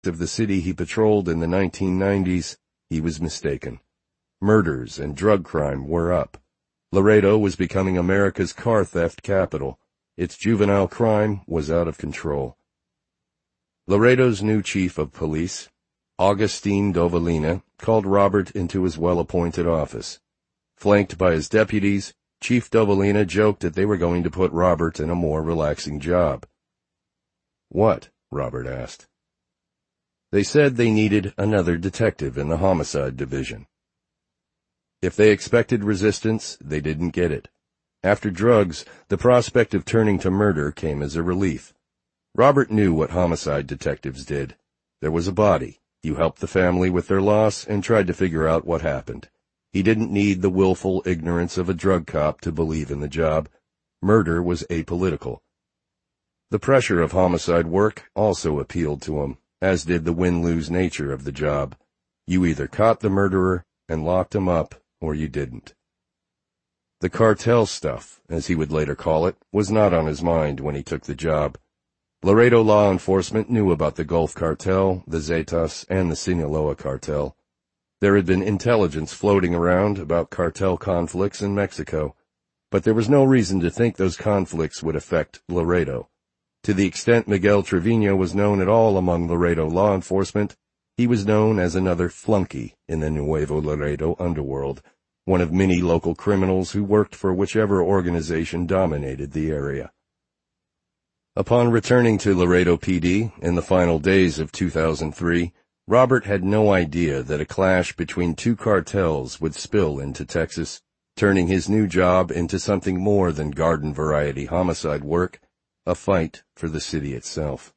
of the city he patrolled in the 1990s, he was mistaken. Murders and drug crime were up. Laredo was becoming America's car theft capital. Its juvenile crime was out of control. Laredo's new chief of police, Augustine Dovalina, called Robert into his well-appointed office. Flanked by his deputies, Chief Dovalina joked that they were going to put Robert in a more relaxing job. "What?" Robert asked. They said they needed another detective in the homicide division. If they expected resistance, they didn't get it. After drugs, the prospect of turning to murder came as a relief. Robert knew what homicide detectives did. There was a body. You helped the family with their loss and tried to figure out what happened. He didn't need the willful ignorance of a drug cop to believe in the job. Murder was apolitical. The pressure of homicide work also appealed to him, as did the win-lose nature of the job. You either caught the murderer and locked him up, or you didn't. The cartel stuff, as he would later call it, was not on his mind when he took the job. Laredo law enforcement knew about the Gulf Cartel, the Zetas, and the Sinaloa Cartel. There had been intelligence floating around about cartel conflicts in Mexico, but there was no reason to think those conflicts would affect Laredo. To the extent Miguel Trevino was known at all among Laredo law enforcement, he was known as another flunky in the Nuevo Laredo underworld, one of many local criminals who worked for whichever organization dominated the area. Upon returning to Laredo PD in the final days of 2003, Robert had no idea that a clash between two cartels would spill into Texas, turning his new job into something more than garden-variety homicide work, a fight for the city itself.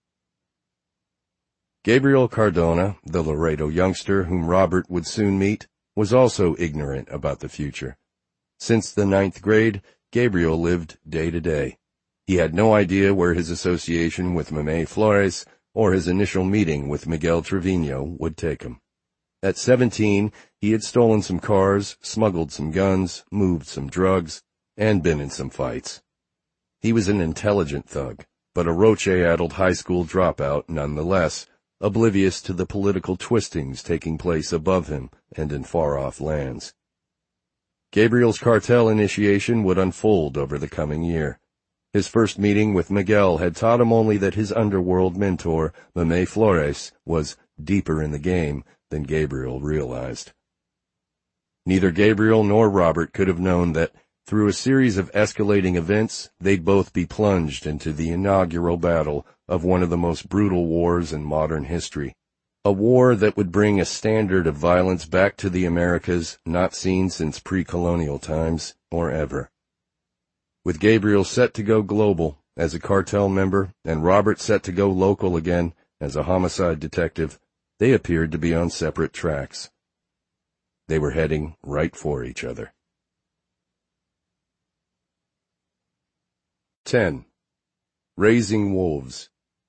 Gabriel Cardona, the Laredo youngster whom Robert would soon meet, was also ignorant about the future. Since the 9th grade, Gabriel lived day to day. He had no idea where his association with Mamé Flores or his initial meeting with Miguel Trevino would take him. At 17, he had stolen some cars, smuggled some guns, moved some drugs, and been in some fights. He was an intelligent thug, but a Roche-addled high school dropout nonetheless, oblivious to the political twistings taking place above him and in far-off lands. Gabriel's cartel initiation would unfold over the coming year. His first meeting with Miguel had taught him only that his underworld mentor, Mamé Flores, was deeper in the game than Gabriel realized. Neither Gabriel nor Robert could have known that, through a series of escalating events, they'd both be plunged into the inaugural battle of one of the most brutal wars in modern history, a war that would bring a standard of violence back to the Americas not seen since pre-colonial times or ever. With Gabriel set to go global as a cartel member and Robert set to go local again as a homicide detective, they appeared to be on separate tracks. They were heading right for each other. 10. Raising Wolves.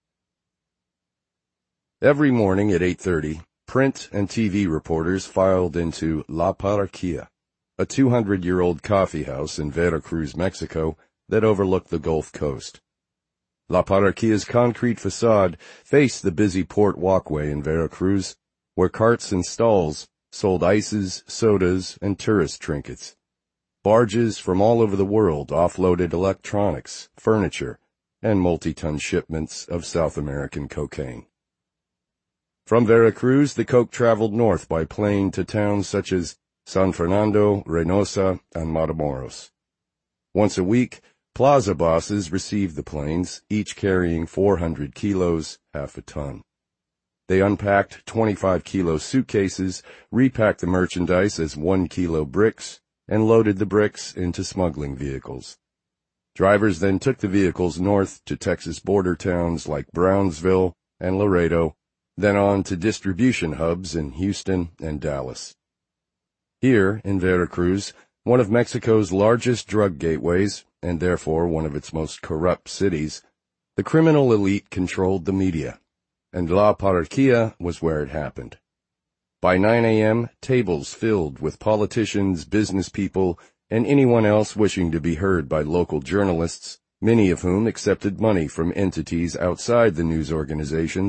Every morning at 8:30, print and TV reporters filed into La Parroquia, a 200-year-old coffee house in Veracruz, Mexico, that overlooked the Gulf Coast. La Parroquia's concrete facade faced the busy port walkway in Veracruz, where carts and stalls sold ices, sodas, and tourist trinkets. Barges from all over the world offloaded electronics, furniture, and multi-ton shipments of South American cocaine. From Veracruz, the coke traveled north by plane to towns such as San Fernando, Reynosa, and Matamoros. Once a week, plaza bosses received the planes, each carrying 400 kilos, half a ton. They unpacked 25-kilo suitcases, repacked the merchandise as 1-kilo bricks, and loaded the bricks into smuggling vehicles. Drivers then took the vehicles north to Texas border towns like Brownsville and Laredo, then on to distribution hubs in Houston and Dallas. Here, in Veracruz, one of Mexico's largest drug gateways, and therefore one of its most corrupt cities, the criminal elite controlled the media, and La Parroquia was where it happened. By 9 a.m., tables filled with politicians, business people, and anyone else wishing to be heard by local journalists, many of whom accepted money from entities outside the news organizations,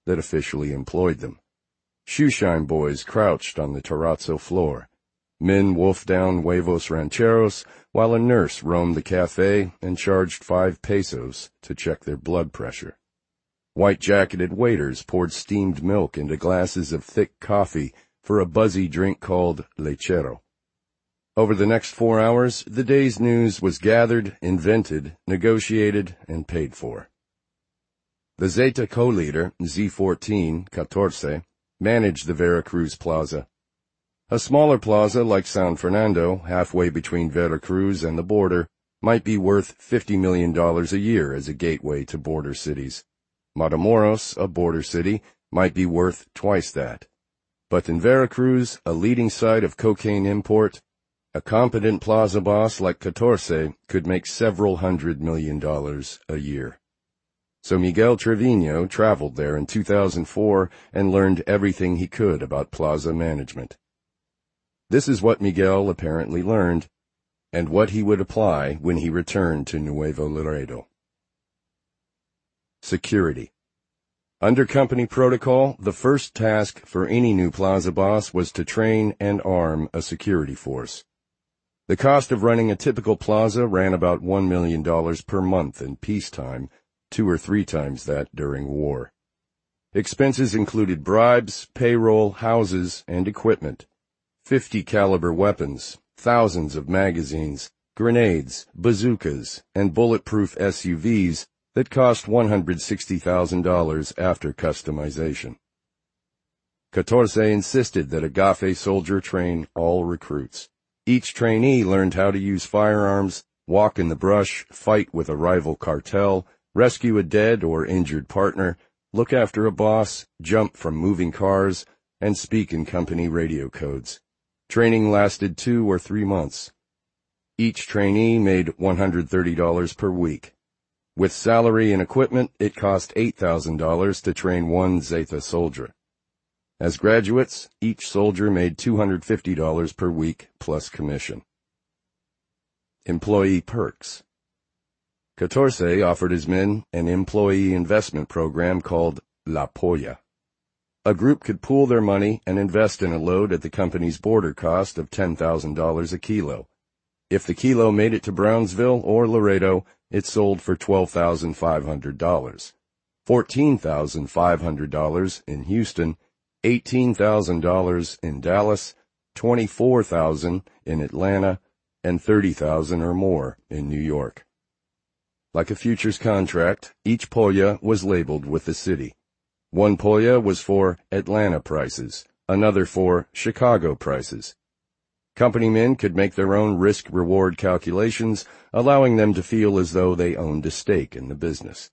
that officially employed them. Shoeshine boys crouched on the terrazzo floor. Men wolfed down huevos rancheros, while a nurse roamed the cafe and charged 5 pesos to check their blood pressure. White-jacketed waiters poured steamed milk into glasses of thick coffee for a buzzy drink called lechero. Over the next 4 hours, the day's news was gathered, invented, negotiated, and paid for. The Zeta co-leader, Z14, 14, managed the Veracruz Plaza. A smaller plaza like San Fernando, halfway between Veracruz and the border, might be worth $50 million a year as a gateway to border cities. Matamoros, a border city, might be worth twice that. But in Veracruz, a leading site of cocaine import, a competent plaza boss like 14 could make several $100 million a year. So Miguel Trevino traveled there in 2004 and learned everything he could about plaza management. This is what Miguel apparently learned, and what he would apply when he returned to Nuevo Laredo. Security. Under company protocol, the first task for any new plaza boss was to train and arm a security force. The cost of running a typical plaza ran about $1 million per month in peacetime, 2 or 3 times that during war. Expenses included bribes, payroll, houses, and equipment. 50 caliber weapons, thousands of magazines, grenades, bazookas, and bulletproof SUVs that cost $160,000 after customization. 14 insisted that a GAFE soldier train all recruits. Each trainee learned how to use firearms, walk in the brush, fight with a rival cartel, rescue a dead or injured partner, look after a boss, jump from moving cars, and speak in company radio codes. Training lasted 2 or 3 months. Each trainee made $130 per week. With salary and equipment, it cost $8,000 to train one Zeta soldier. As graduates, each soldier made $250 per week plus commission. Employee perks. 14 offered his men an employee investment program called La Polla. A group could pool their money and invest in a load at the company's border cost of $10,000 a kilo. If the kilo made it to Brownsville or Laredo, it sold for $12,500, $14,500 in Houston, $18,000 in Dallas, $24,000 in Atlanta, and $30,000 or more in New York. Like a futures contract, each polla was labeled with the city. One polla was for Atlanta prices, another for Chicago prices. Company men could make their own risk-reward calculations, allowing them to feel as though they owned a stake in the business.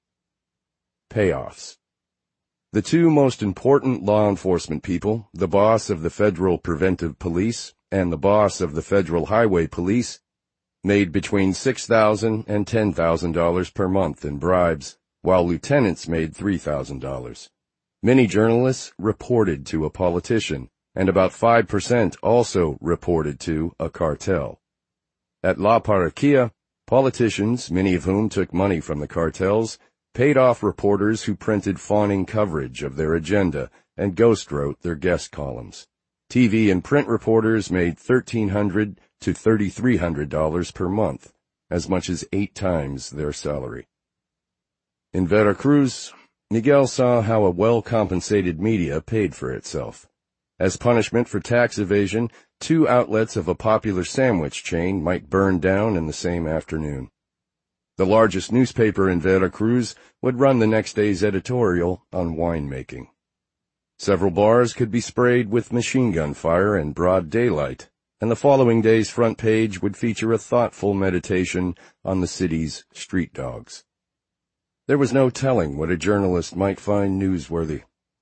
Payoffs. The 2 most important law enforcement people, the boss of the Federal Preventive Police and the boss of the Federal Highway Police, made between $6,000 and $10,000 per month in bribes, while lieutenants made $3,000. Many journalists reported to a politician, and about 5% also reported to a cartel. At La Parroquia, politicians, many of whom took money from the cartels, paid off reporters who printed fawning coverage of their agenda and ghost-wrote their guest columns. TV and print reporters made $1,300 to $3,300 per month, as much as 8 times their salary. In Veracruz, Miguel saw how a well-compensated media paid for itself. As punishment for tax evasion, 2 outlets of a popular sandwich chain might burn down in the same afternoon. The largest newspaper in Veracruz would run the next day's editorial on winemaking. Several bars could be sprayed with machine gun fire in broad daylight, and the following day's front page would feature a thoughtful meditation on the city's street dogs. There was no telling what a journalist might find newsworthy.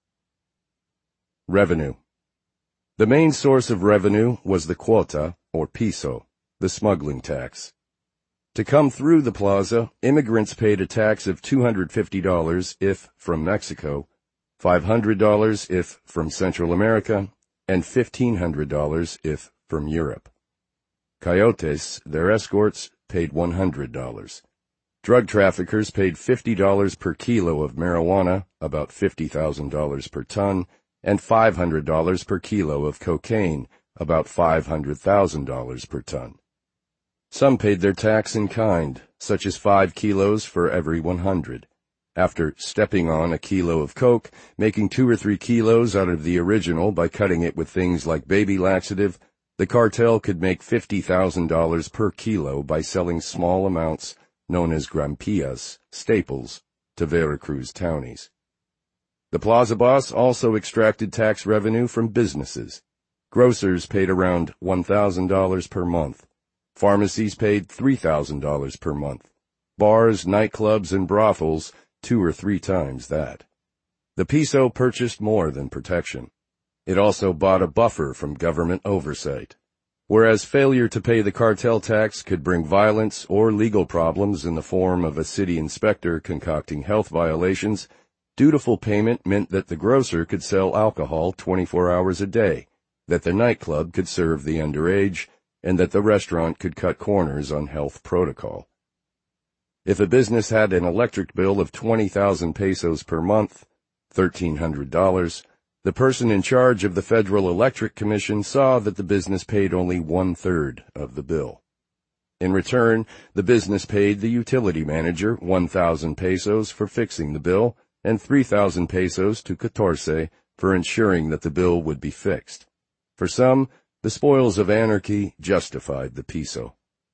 Revenue. The main source of revenue was the quota, or piso, the smuggling tax. To come through the plaza, immigrants paid a tax of $250 if from Mexico, $500 if from Central America, and $1,500 if from Europe. Coyotes, their escorts, paid $100. Drug traffickers paid $50 per kilo of marijuana, about $50,000 per ton, and $500 per kilo of cocaine, about $500,000 per ton. Some paid their tax in kind, such as 5 kilos for every 100. After stepping on a kilo of coke, making 2 or 3 kilos out of the original by cutting it with things like baby laxative, the cartel could make $50,000 per kilo by selling small amounts, known as grampillas, staples, to Veracruz townies. The Plaza Boss also extracted tax revenue from businesses. Grocers paid around $1,000 per month. Pharmacies paid $3,000 per month. Bars, nightclubs, and brothels 2 or 3 times that. The peso purchased more than protection. It also bought a buffer from government oversight. Whereas failure to pay the cartel tax could bring violence or legal problems in the form of a city inspector concocting health violations, dutiful payment meant that the grocer could sell alcohol 24 hours a day, that the nightclub could serve the underage, and that the restaurant could cut corners on health protocol. If a business had an electric bill of 20,000 pesos per month, $1,300, the person in charge of the Federal Electric Commission saw that the business paid only 1/3 of the bill. In return, the business paid the utility manager 1,000 pesos for fixing the bill and 3,000 pesos to Catorce for ensuring that the bill would be fixed. For some, the spoils of anarchy justified the peso.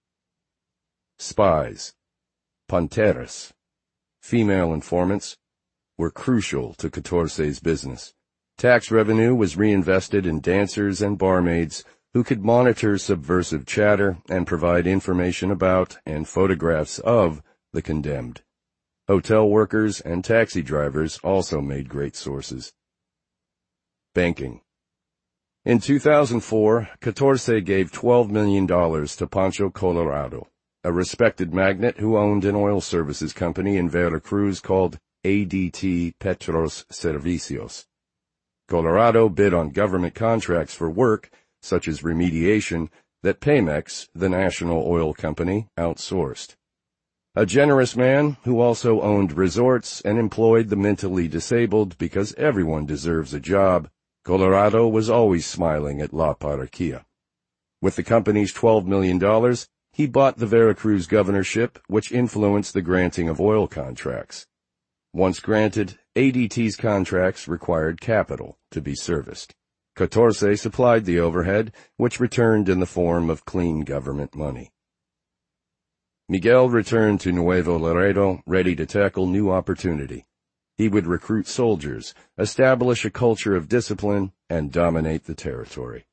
Spies, panteras, female informants, were crucial to Catorce's business. Tax revenue was reinvested in dancers and barmaids who could monitor subversive chatter and provide information about and photographs of the condemned. Hotel workers and taxi drivers also made great sources. Banking. In 2004, Catorce gave $12 million to Pancho Colorado, a respected magnate who owned an oil services company in Veracruz called ADT Petros Servicios. Colorado bid on government contracts for work, such as remediation, that Pemex, the national oil company, outsourced. A generous man who also owned resorts and employed the mentally disabled because everyone deserves a job, Colorado was always smiling at La Parroquia. With the company's $12 million, he bought the Veracruz governorship, which influenced the granting of oil contracts. Once granted, ADT's contracts required capital to be serviced. Catorce supplied the overhead, which returned in the form of clean government money. Miguel returned to Nuevo Laredo ready to tackle new opportunity. He would recruit soldiers, establish a culture of discipline, and dominate the territory.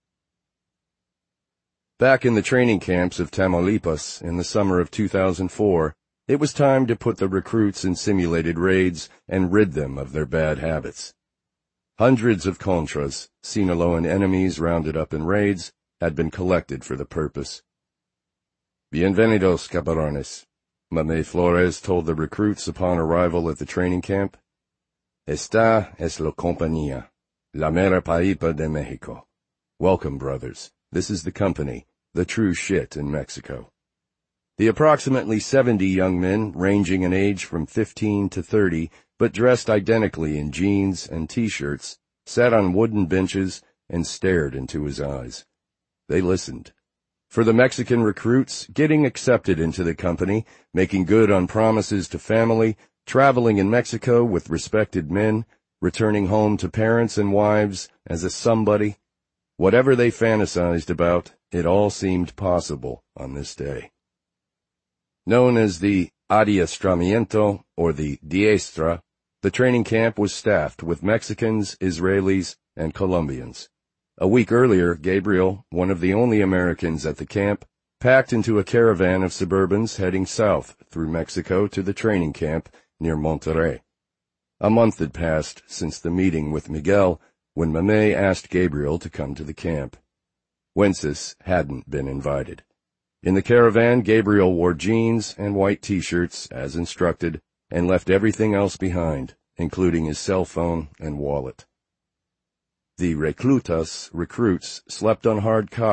Back in the training camps of Tamaulipas in the summer of 2004, it was time to put the recruits in simulated raids and rid them of their bad habits. Hundreds of Contras, Sinaloan enemies rounded up in raids, had been collected for the purpose. Bienvenidos, cabrones, Mamé Flores told the recruits upon arrival at the training camp. Esta es la compañía, la mera paipa de Mexico. Welcome, brothers. This is the company, the true shit in Mexico. The approximately 70 young men, ranging in age from 15 to 30, but dressed identically in jeans and T-shirts, sat on wooden benches and stared into his eyes. They listened. For the Mexican recruits, getting accepted into the company, making good on promises to family, traveling in Mexico with respected men, returning home to parents and wives as a somebody, whatever they fantasized about, it all seemed possible on this day. Known as the adiestramiento, or the diestra, the training camp was staffed with Mexicans, Israelis, and Colombians. A week earlier, Gabriel, one of the only Americans at the camp, packed into a caravan of Suburbans heading south through Mexico to the training camp near Monterrey. A month had passed since the meeting with Miguel when Mamé asked Gabriel to come to the camp. Wences hadn't been invited. In the caravan, Gabriel wore jeans and white T-shirts, as instructed, and left everything else behind, including his cell phone and wallet. The reclutas, recruits, slept on hard cots,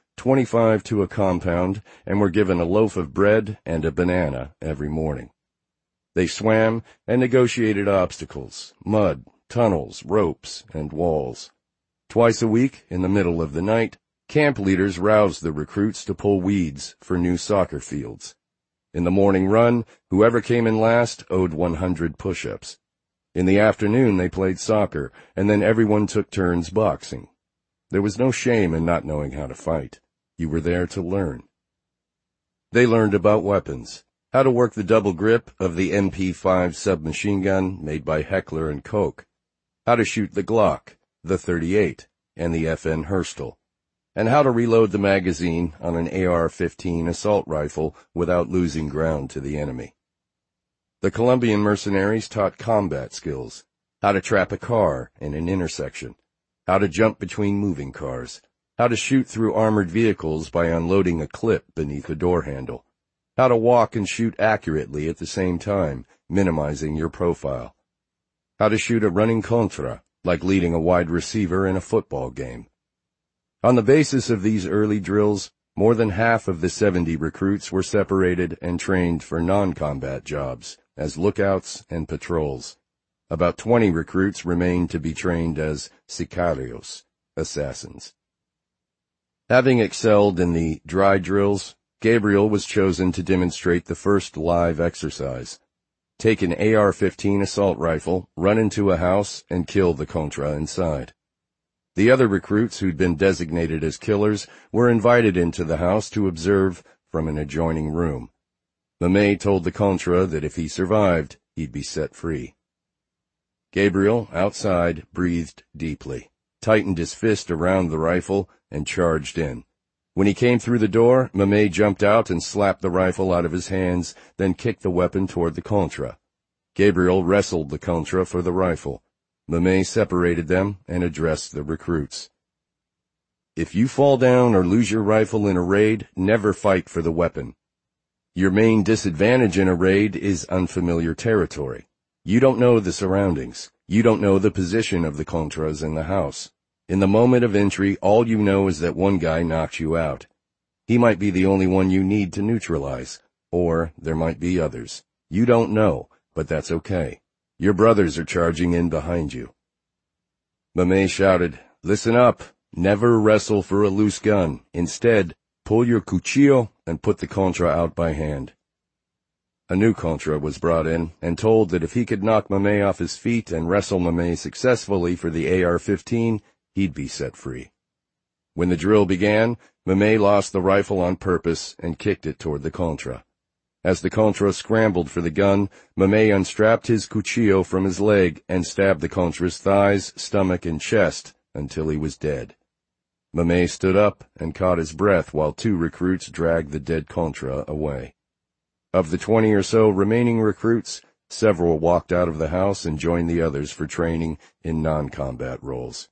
25 to a compound, and were given a loaf of bread and a banana every morning. They swam and negotiated obstacles, mud, tunnels, ropes, and walls. Twice a week, in the middle of the night, camp leaders roused the recruits to pull weeds for new soccer fields. In the morning run, whoever came in last owed 100 push-ups. In the afternoon they played soccer, and then everyone took turns boxing. There was no shame in not knowing how to fight. You were there to learn. They learned about weapons, how to work the double grip of the MP5 submachine gun made by Heckler & Koch, how to shoot the Glock, the .38, and the FN Herstal, and how to reload the magazine on an AR-15 assault rifle without losing ground to the enemy. The Colombian mercenaries taught combat skills, how to trap a car in an intersection, how to jump between moving cars, how to shoot through armored vehicles by unloading a clip beneath a door handle, how to walk and shoot accurately at the same time, minimizing your profile, how to shoot a running contra, like leading a wide receiver in a football game. On the basis of these early drills, more than half of the 70 recruits were separated and trained for non-combat jobs, as lookouts and patrols. About 20 recruits remained to be trained as sicarios, assassins. Having excelled in the dry drills, Gabriel was chosen to demonstrate the first live exercise. Take an AR-15 assault rifle, run into a house, and kill the Contra inside. The other recruits who'd been designated as killers were invited into the house to observe from an adjoining room. Mamé told the Contra that if he survived, he'd be set free. Gabriel, outside, breathed deeply, tightened his fist around the rifle, and charged in. When he came through the door, Mamé jumped out and slapped the rifle out of his hands, then kicked the weapon toward the Contra. Gabriel wrestled the Contra for the rifle. Mamé separated them and addressed the recruits. If you fall down or lose your rifle in a raid, never fight for the weapon. Your main disadvantage in a raid is unfamiliar territory. You don't know the surroundings. You don't know the position of the Contras in the house. In the moment of entry, all you know is that one guy knocked you out. He might be the only one you need to neutralize, or there might be others. You don't know, but that's okay. Your brothers are charging in behind you. Mamé shouted, "Listen up. Never wrestle for a loose gun. Instead, pull your cuchillo and put the Contra out by hand." A new Contra was brought in and told that if he could knock Mamé off his feet and wrestle Mamé successfully for the AR-15, he'd be set free. When the drill began, Mamé lost the rifle on purpose and kicked it toward the Contra. As the Contra scrambled for the gun, Mamé unstrapped his cuchillo from his leg and stabbed the Contra's thighs, stomach, and chest until he was dead. Mamé stood up and caught his breath while 2 recruits dragged the dead Contra away. Of the 20 or so remaining recruits, several walked out of the house and joined the others for training in non-combat roles.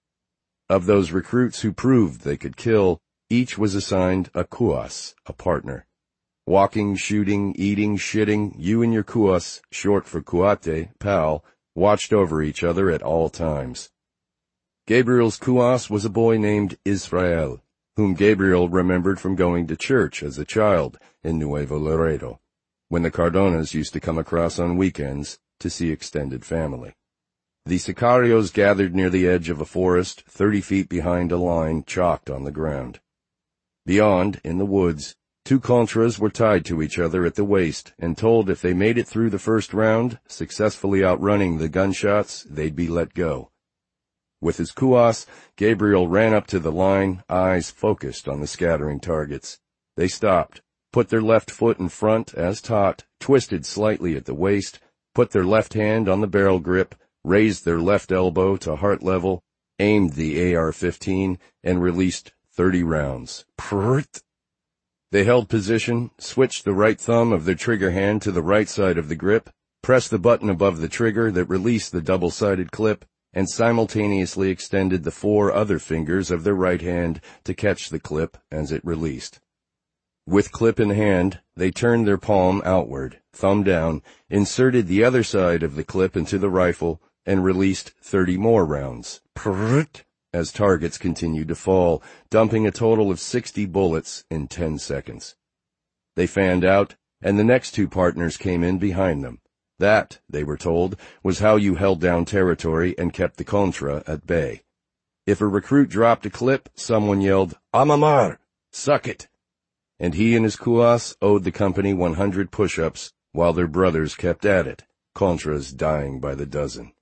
Of those recruits who proved they could kill, each was assigned a kuas, a partner. Walking, shooting, eating, shitting, you and your kuas, short for kuate, pal, watched over each other at all times. Gabriel's kuas was a boy named Israel, whom Gabriel remembered from going to church as a child in Nuevo Laredo, when the Cardonas used to come across on weekends to see extended family. The sicarios gathered near the edge of a forest 30 feet behind a line chalked on the ground. Beyond, in the woods, 2 Contras were tied to each other at the waist and told if they made it through the first round, successfully outrunning the gunshots, they'd be let go. With his kuas, Gabriel ran up to the line, eyes focused on the scattering targets. They stopped, put their left foot in front as taught, twisted slightly at the waist, put their left hand on the barrel grip, raised their left elbow to heart level, aimed the AR-15, and released 30 rounds. Prrrt. They held position, switched the right thumb of their trigger hand to the right side of the grip, pressed the button above the trigger that released the double-sided clip, and simultaneously extended the 4 other fingers of their right hand to catch the clip as it released. With clip in hand, they turned their palm outward, thumb down, inserted the other side of the clip into the rifle, and released 30 more rounds. Prrrt. as targets continued to fall, dumping a total of 60 bullets in 10 seconds. They fanned out, and the next two partners came in behind them. That, they were told, was how you held down territory and kept the Contra at bay. If a recruit dropped a clip, someone yelled, "Amamar! Suck it!" And he and his kuas owed the company 100 push-ups while their brothers kept at it, Contras dying by the dozen.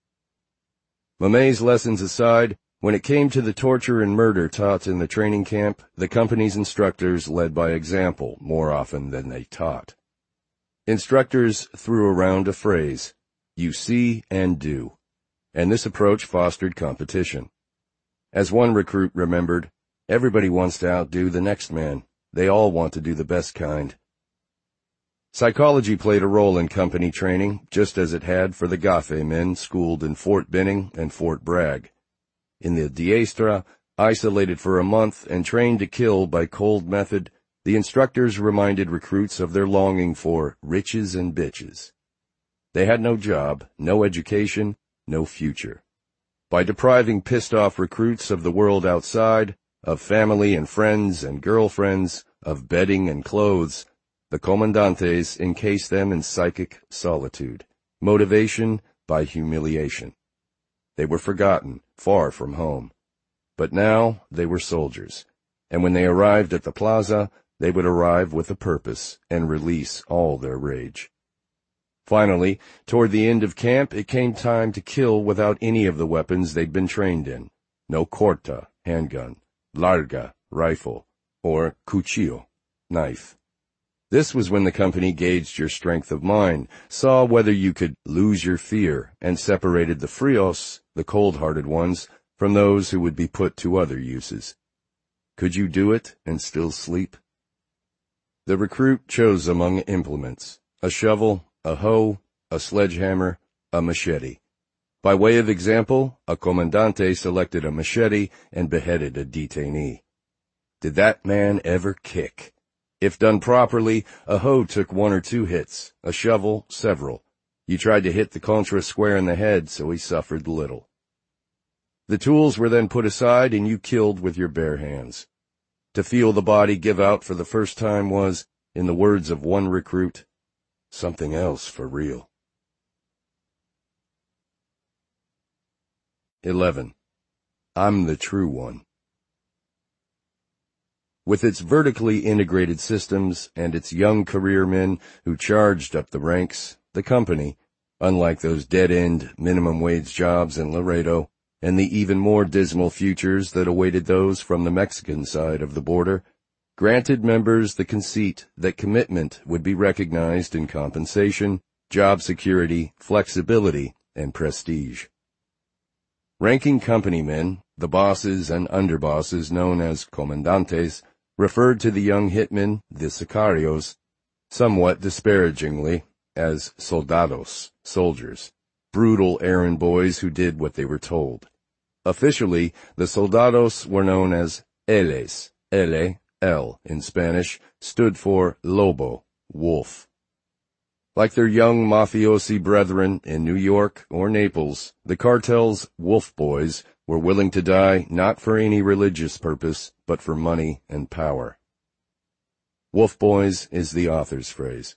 Mamet's lessons aside, when it came to the torture and murder taught in the training camp, the company's instructors led by example more often than they taught. Instructors threw around a phrase, "You see and do," and this approach fostered competition. As one recruit remembered, everybody wants to outdo the next man. They all want to do the best kind. Psychology played a role in company training, just as it had for the Gafe men schooled in Fort Benning and Fort Bragg. In the Diestra, isolated for a month and trained to kill by cold method, the instructors reminded recruits of their longing for riches and bitches. They had no job, no education, no future. By depriving pissed-off recruits of the world outside, of family and friends and girlfriends, of bedding and clothes, the comandantes encased them in psychic solitude, motivation by humiliation. They were forgotten, far from home. But now they were soldiers, and when they arrived at the plaza, they would arrive with a purpose and release all their rage. Finally, toward the end of camp, it came time to kill without any of the weapons they'd been trained in. No corta, handgun, larga, rifle, or cuchillo, knife. This was when the company gauged your strength of mind, saw whether you could lose your fear, and separated the frios, the cold-hearted ones, from those who would be put to other uses. Could you do it and still sleep? The recruit chose among implements, a shovel, a hoe, a sledgehammer, a machete. By way of example, a comandante selected a machete and beheaded a detainee. Did that man ever kick? If done properly, a hoe took 1 or 2 hits, a shovel several. You tried to hit the Contra square in the head, so he suffered little. The tools were then put aside and you killed with your bare hands. To feel the body give out for the first time was, in the words of one recruit, something else for real. 11. I'm the true one. With its vertically integrated systems and its young career men who charged up the ranks, the company, unlike those dead-end minimum-wage jobs in Laredo and the even more dismal futures that awaited those from the Mexican side of the border, granted members the conceit that commitment would be recognized in compensation, job security, flexibility, and prestige. Ranking company men, the bosses and underbosses known as comandantes, referred to the young hitmen, the sicarios, somewhat disparagingly, as soldados, soldiers, brutal errand boys who did what they were told. Officially, the soldados were known as Ls, L in Spanish, stood for lobo, wolf. Like their young mafiosi brethren in New York or Naples, the cartel's wolf boys were willing to die not for any religious purpose, but for money and power. Wolf boys is the author's phrase.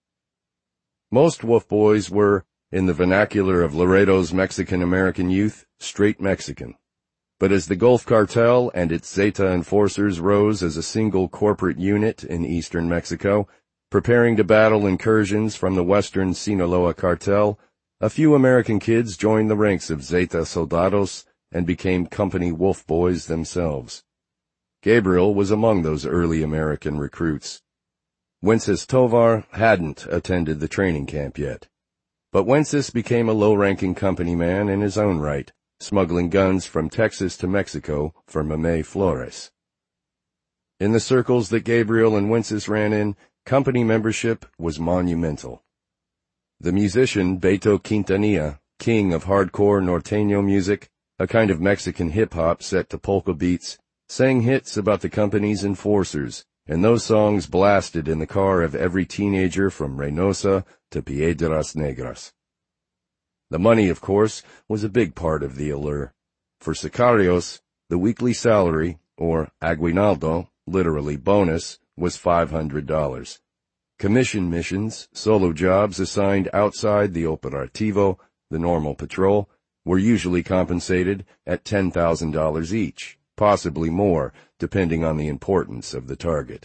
Most wolf boys were, in the vernacular of Laredo's Mexican-American youth, straight Mexican. But as the Gulf Cartel and its Zeta enforcers rose as a single corporate unit in eastern Mexico, preparing to battle incursions from the western Sinaloa cartel, a few American kids joined the ranks of Zeta soldados and became company wolf boys themselves. Gabriel was among those early American recruits. Wences Tovar hadn't attended the training camp yet. But Wences became a low-ranking company man in his own right, smuggling guns from Texas to Mexico for Mamet Flores. In the circles that Gabriel and Wences ran in, company membership was monumental. The musician Beto Quintanilla, king of hardcore norteño music, a kind of Mexican hip-hop set to polka beats, sang hits about the company's enforcers, and those songs blasted in the car of every teenager from Reynosa to Piedras Negras. The money, of course, was a big part of the allure. For sicarios, The weekly salary, or aguinaldo, literally bonus, was $500. Commission missions, solo jobs assigned outside the operativo, the normal patrol, were usually compensated at $10,000 each, possibly more, depending on the importance of the target.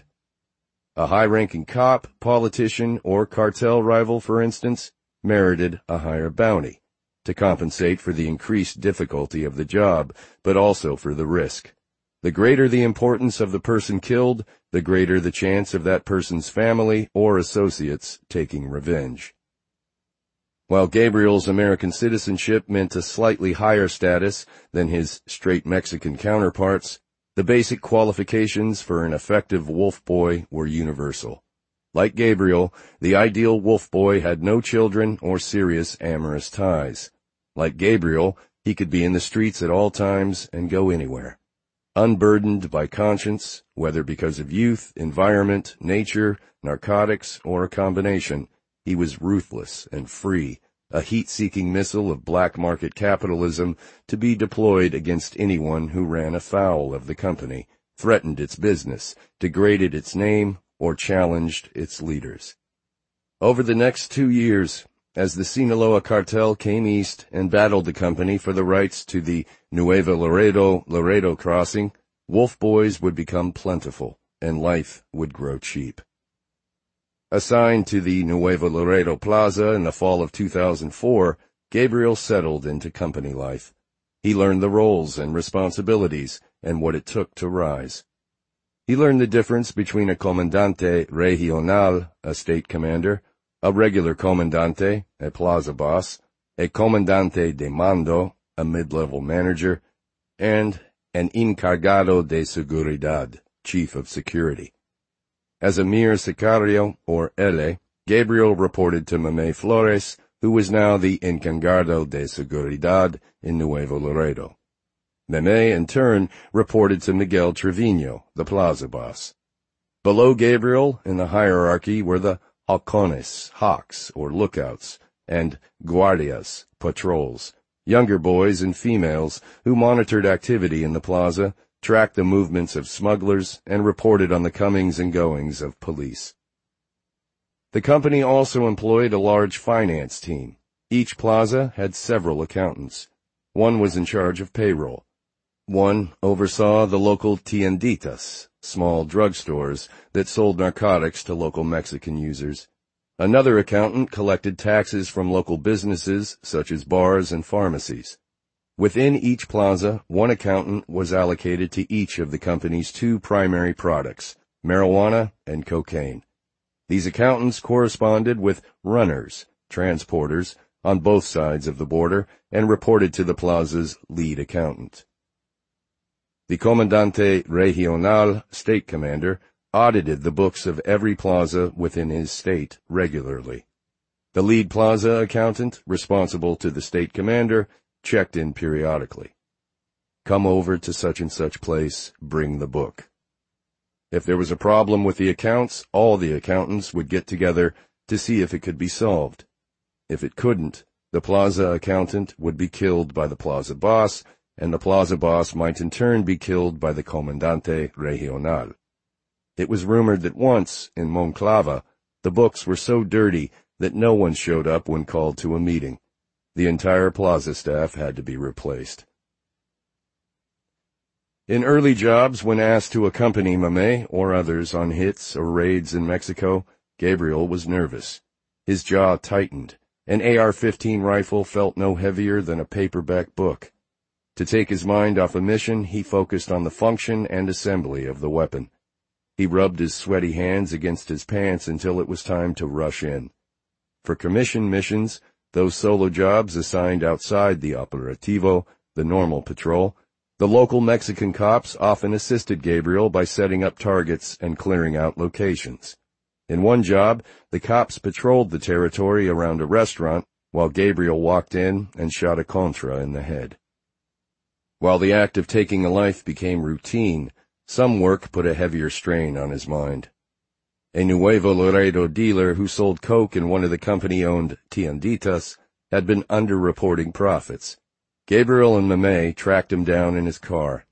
A high-ranking cop, politician, or cartel rival, for instance, merited a higher bounty to compensate for the increased difficulty of the job, but also for the risk. The greater the importance of the person killed, the greater the chance of that person's family or associates taking revenge. While Gabriel's American citizenship meant a slightly higher status than his straight Mexican counterparts, the basic qualifications for an effective wolf boy were universal. Like Gabriel, the ideal wolf boy had no children or serious amorous ties. Like Gabriel, he could be in the streets at all times and go anywhere. Unburdened by conscience, whether because of youth, environment, nature, narcotics, or a combination, he was ruthless and free, a heat-seeking missile of black market capitalism to be deployed against anyone who ran afoul of the company, threatened its business, degraded its name, or challenged its leaders. Over the next 2 years, as the Sinaloa cartel came east and battled the company for the rights to the Nuevo Laredo crossing, wolf boys would become plentiful, and life would grow cheap. Assigned to the Nuevo Laredo Plaza in the fall of 2004, Gabriel settled into company life. He learned the roles and responsibilities and what it took to rise. He learned the difference between a comandante regional, a state commander, a regular comandante, a plaza boss, a comandante de mando, a mid-level manager, and an encargado de seguridad, chief of security. As a mere sicario, or L, Gabriel reported to Mame Flores, who was now the encargado de seguridad in Nuevo Laredo. Meme, in turn, reported to Miguel Trevino, the plaza boss. Below Gabriel, in the hierarchy, were the halcones, hawks, or lookouts, and guardias, patrols, younger boys and females who monitored activity in the plaza, tracked the movements of smugglers, and reported on the comings and goings of police. The company also employed a large finance team. Each plaza had several accountants. One was in charge of payroll. One oversaw the local tienditas, small drugstores that sold narcotics to local Mexican users. Another accountant collected taxes from local businesses, such as bars and pharmacies. Within each plaza, one accountant was allocated to each of the company's 2 primary products, marijuana and cocaine. These accountants corresponded with runners, transporters, on both sides of the border and reported to the plaza's lead accountant. The Comandante Regional, state commander, audited the books of every plaza within his state regularly. The lead plaza accountant, responsible to the state commander, checked in periodically. Come over to such and such place, bring the book. If there was a problem with the accounts, all the accountants would get together to see if it could be solved. If it couldn't, the plaza accountant would be killed by the plaza boss, and the plaza boss might in turn be killed by the Comandante Regional. It was rumored that once, in Monclova, the books were so dirty that no one showed up when called to a meeting. The entire plaza staff had to be replaced. In early jobs, when asked to accompany Mame or others on hits or raids in Mexico, Gabriel was nervous. His jaw tightened. An AR-15 rifle felt no heavier than a paperback book. To take his mind off a mission, he focused on the function and assembly of the weapon. He rubbed his sweaty hands against his pants until it was time to rush in. For commission missions, those solo jobs assigned outside the operativo, the normal patrol, the local Mexican cops often assisted Gabriel by setting up targets and clearing out locations. In one job, the cops patrolled the territory around a restaurant while Gabriel walked in and shot a contra in the head. While the act of taking a life became routine, some work put a heavier strain on his mind. A Nuevo Laredo dealer who sold coke in one of the company-owned tienditas had been underreporting profits. Gabriel and Mame tracked him down in his car.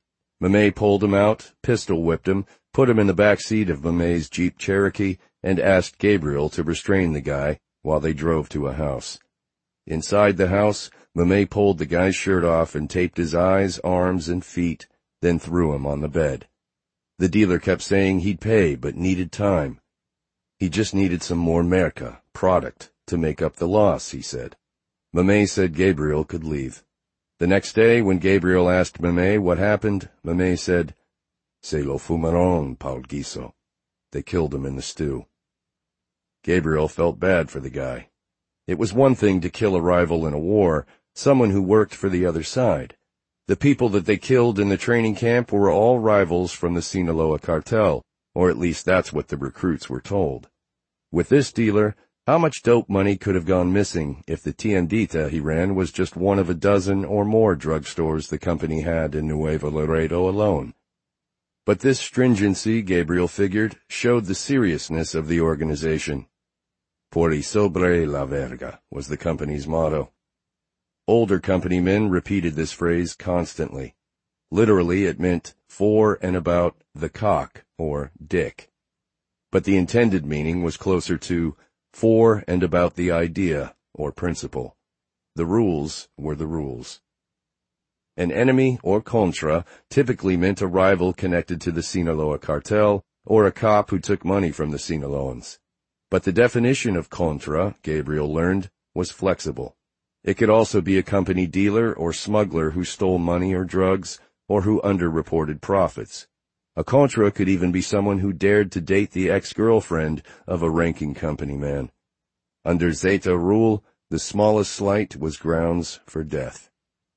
Mamey pulled him out, pistol-whipped him, put him in the back seat of Mamey's Jeep Cherokee, and asked Gabriel to restrain the guy while they drove to a house. Inside the house, Mamey pulled the guy's shirt off and taped his eyes, arms, and feet, then threw him on the bed. The dealer kept saying he'd pay, but needed time. He just needed some more merca, product, to make up the loss, he said. Mamey said Gabriel could leave. The next day, when Gabriel asked Mamey what happened, Mamey said, "Se lo fumaron, Paul Guiso." They killed him in the stew. Gabriel felt bad for the guy. It was one thing to kill a rival in a war, someone who worked for the other side. The people that they killed in the training camp were all rivals from the Sinaloa cartel, or at least that's what the recruits were told. With this dealer, how much dope money could have gone missing if the tiendita he ran was just one of a dozen or more drugstores the company had in Nuevo Laredo alone? But this stringency, Gabriel figured, showed the seriousness of the organization. Por y sobre la verga was the company's motto. Older company men repeated this phrase constantly. Literally, it meant for and about the cock, or dick. But the intended meaning was closer to for and about the idea, or principle. The rules were the rules. An enemy, or contra, typically meant a rival connected to the Sinaloa cartel, or a cop who took money from the Sinaloans. But the definition of contra, Gabriel learned, was flexible. It could also be a company dealer or smuggler who stole money or drugs, or who underreported profits. A contra could even be someone who dared to date the ex-girlfriend of a ranking company man. Under Zeta rule, the smallest slight was grounds for death.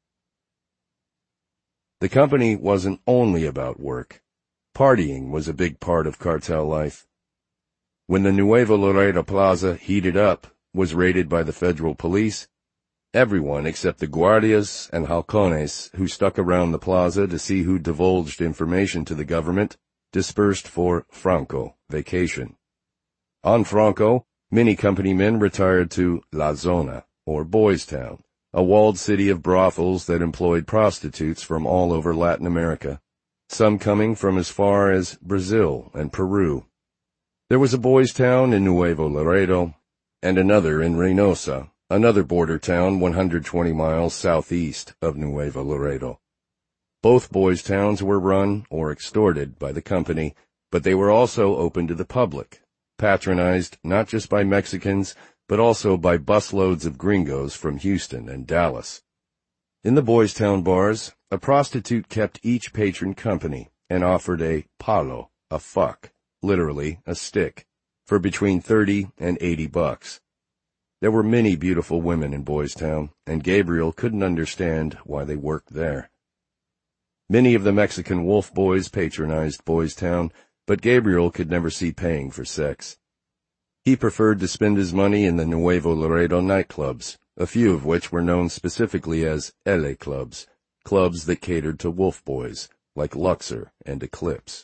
The company wasn't only about work. Partying was a big part of cartel life. When the Nuevo Laredo Plaza heated up, was raided by the federal police, everyone except the guardias and halcones who stuck around the plaza to see who divulged information to the government dispersed for Franco, vacation. On Franco, many company men retired to La Zona, or Boys Town, a walled city of brothels that employed prostitutes from all over Latin America, some coming from as far as Brazil and Peru. There was a boys' town in Nuevo Laredo, and another in Reynosa, another border town 120 miles southeast of Nuevo Laredo. Both boys' towns were run or extorted by the company, but they were also open to the public, patronized not just by Mexicans, but also by busloads of gringos from Houston and Dallas. In the boys' town bars, a prostitute kept each patron company and offered a palo, a fuck, literally a stick, for between 30 and 80 bucks. There were many beautiful women in Boys Town, and Gabriel couldn't understand why they worked there. Many of the Mexican wolf boys patronized Boys Town, but Gabriel could never see paying for sex. He preferred to spend his money in the Nuevo Laredo nightclubs, a few of which were known specifically as LA clubs, clubs that catered to wolf boys, like Luxor and Eclipse.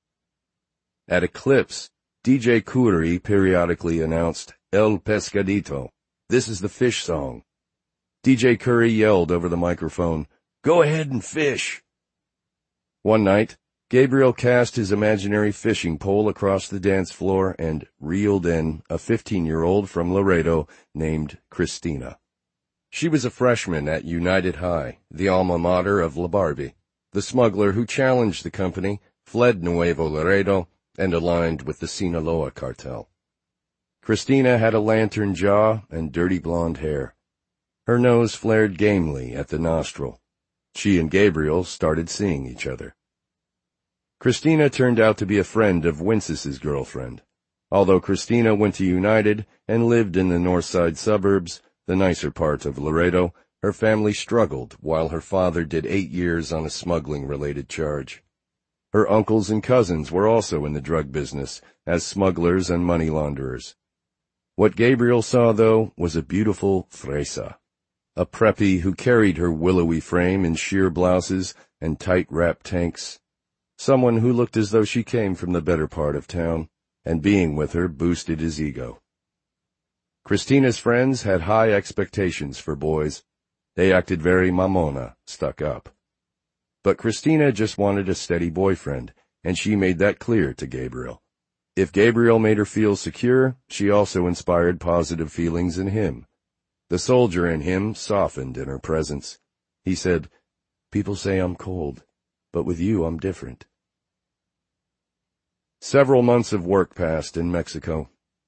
At Eclipse, DJ Curry periodically announced, "El Pescadito, this is the fish song." DJ Curry yelled over the microphone, "Go ahead and fish." One night, Gabriel cast his imaginary fishing pole across the dance floor and reeled in a 15-year-old from Laredo named Christina. She was a freshman at United High, the alma mater of LaBarbie, the smuggler who challenged the company, fled Nuevo Laredo, and aligned with the Sinaloa cartel. Christina had a lantern jaw and dirty blonde hair. Her nose flared gamely at the nostril. She and Gabriel started seeing each other. Christina turned out to be a friend of Wences's girlfriend. Although Christina went to United and lived in the north side suburbs, the nicer part of Laredo, her family struggled while her father did 8 years on a smuggling-related charge. Her uncles and cousins were also in the drug business as smugglers and money launderers. What Gabriel saw, though, was a beautiful fresa, a preppy who carried her willowy frame in sheer blouses and tight-wrapped tanks, someone who looked as though she came from the better part of town, and being with her boosted his ego. Christina's friends had high expectations for boys. They acted very mamona, stuck up. But Christina just wanted a steady boyfriend, and she made that clear to Gabriel. If Gabriel made her feel secure, she also inspired positive feelings in him. The soldier in him softened in her presence. He said, "People say I'm cold, but with you I'm different." Several months of work passed in Mexico.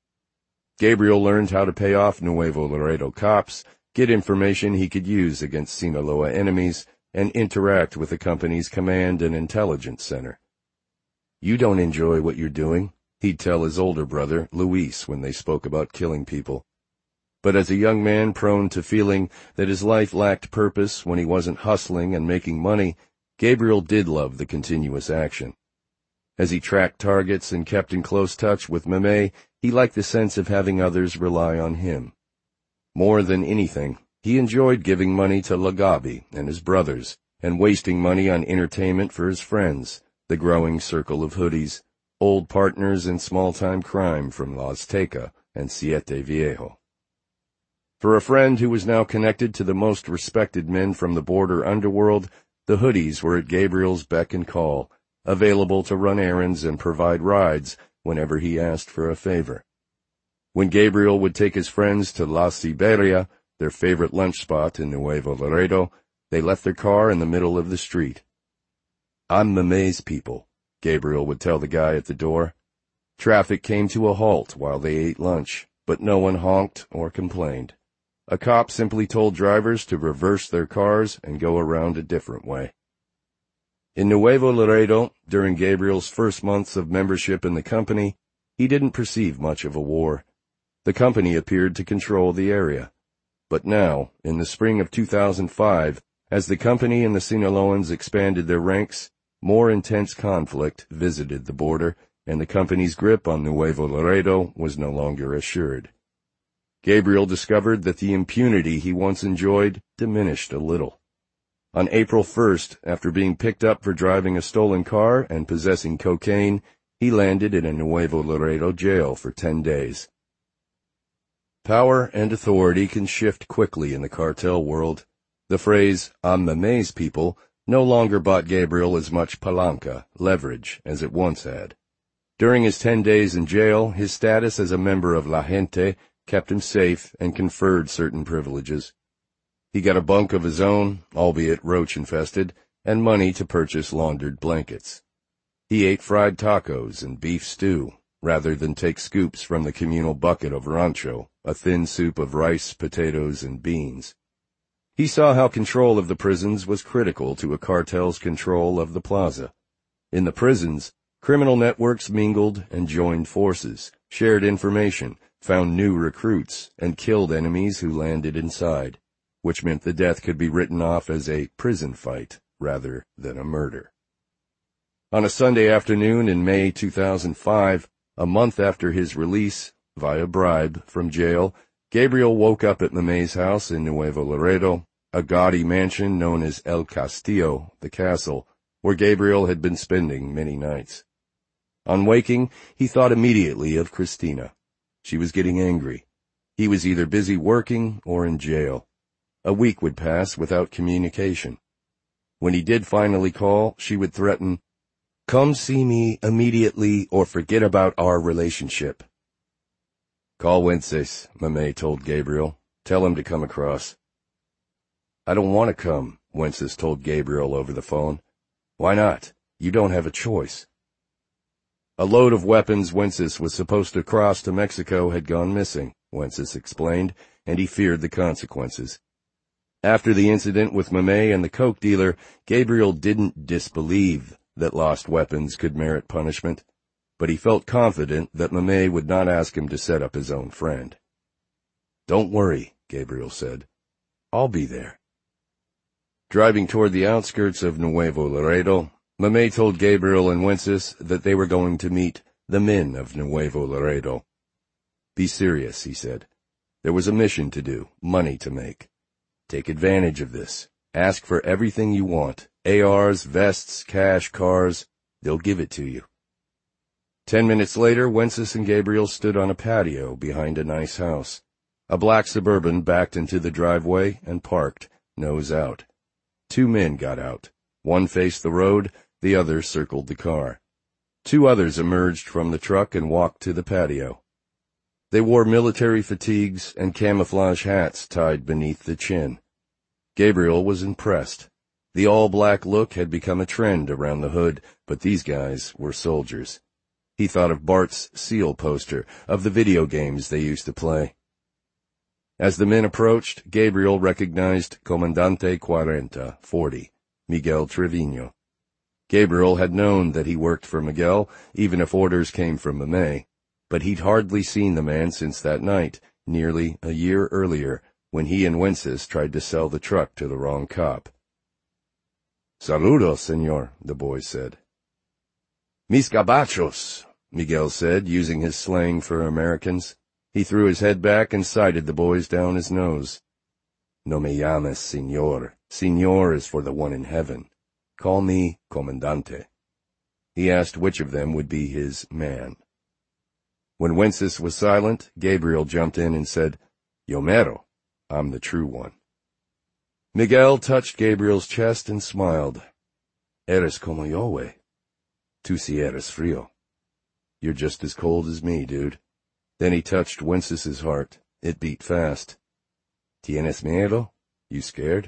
Gabriel learned how to pay off Nuevo Laredo cops, get information he could use against Sinaloa enemies, and interact with the company's command and intelligence center. "You don't enjoy what you're doing," he'd tell his older brother, Luis, when they spoke about killing people. But as a young man prone to feeling that his life lacked purpose when he wasn't hustling and making money, Gabriel did love the continuous action. As he tracked targets and kept in close touch with Mamey, he liked the sense of having others rely on him. More than anything, he enjoyed giving money to Lagabi and his brothers, and wasting money on entertainment for his friends, the growing circle of hoodies, old partners in small-time crime from La Azteca and Siete Viejo. For a friend who was now connected to the most respected men from the border underworld, the hoodies were at Gabriel's beck and call, available to run errands and provide rides whenever he asked for a favor. When Gabriel would take his friends to La Siberia, their favorite lunch spot in Nuevo Laredo, they left their car in the middle of the street. "I'm Mamey's people," Gabriel would tell the guy at the door. Traffic came to a halt while they ate lunch, but no one honked or complained. A cop simply told drivers to reverse their cars and go around a different way. In Nuevo Laredo, during Gabriel's first months of membership in the company, he didn't perceive much of a war. The company appeared to control the area. But now, in the spring of 2005, as the company and the Sinaloans expanded their ranks, more intense conflict visited the border, and the company's grip on Nuevo Laredo was no longer assured. Gabriel discovered that the impunity he once enjoyed diminished a little. On April 1st, after being picked up for driving a stolen car and possessing cocaine, he landed in a Nuevo Laredo jail for 10 days. Power and authority can shift quickly in the cartel world. The phrase, "I'm Mamey's people," no longer bought Gabriel as much palanca, leverage, as it once had. During his 10 days in jail, his status as a member of La Gente kept him safe and conferred certain privileges. He got a bunk of his own, albeit roach-infested, and money to purchase laundered blankets. He ate fried tacos and beef stew, rather than take scoops from the communal bucket of rancho, a thin soup of rice, potatoes, and beans. He saw how control of the prisons was critical to a cartel's control of the plaza. In the prisons, criminal networks mingled and joined forces, shared information, found new recruits, and killed enemies who landed inside, which meant the death could be written off as a prison fight rather than a murder. On a Sunday afternoon in May 2005, a month after his release, via bribe, from jail, Gabriel woke up at Mamey's house in Nuevo Laredo, a gaudy mansion known as El Castillo, the castle, where Gabriel had been spending many nights. On waking, he thought immediately of Christina. She was getting angry. He was either busy working or in jail. A week would pass without communication. When he did finally call, she would threaten, "Come see me immediately or forget about our relationship." "Call Wences," Mamey told Gabriel. "Tell him to come across." "I don't want to come," Wences told Gabriel over the phone. "Why not? You don't have a choice." A load of weapons Wences was supposed to cross to Mexico had gone missing, Wences explained, and he feared the consequences. After the incident with Mamey and the coke dealer, Gabriel didn't disbelieve that lost weapons could merit punishment, but he felt confident that Mamey would not ask him to set up his own friend. "Don't worry," Gabriel said. "I'll be there." Driving toward the outskirts of Nuevo Laredo, Mamey told Gabriel and Wences that they were going to meet the men of Nuevo Laredo. "Be serious," he said. "There was a mission to do, money to make. Take advantage of this. Ask for everything you want. ARs, vests, cash, cars. They'll give it to you." 10 minutes later, Wences and Gabriel stood on a patio behind a nice house. A black Suburban backed into the driveway and parked, nose out. 2 men got out. One faced the road, the other circled the car. Two others emerged from the truck and walked to the patio. They wore military fatigues and camouflage hats tied beneath the chin. Gabriel was impressed. The all-black look had become a trend around the hood, but these guys were soldiers. He thought of Bart's SEAL poster, of the video games they used to play. As the men approached, Gabriel recognized Comandante 40, Miguel Trevino. Gabriel had known that he worked for Miguel, even if orders came from Mamey, but he'd hardly seen the man since that night, nearly a year earlier, when he and Wences tried to sell the truck to the wrong cop. "Saludos, senor," the boy said. "Mis gabachos," Miguel said, using his slang for Americans. He threw his head back and sighted the boys down his nose. "No me llames, senor. Senor is for the one in heaven. Call me Comandante." He asked which of them would be his man. When Wences was silent, Gabriel jumped in and said, "Yo mero, I'm the true one." Miguel touched Gabriel's chest and smiled. "Eres como yo, wey. Tú si eres frío. You're just as cold as me, dude." Then he touched Wences's heart. It beat fast. "Tienes miedo? You scared?"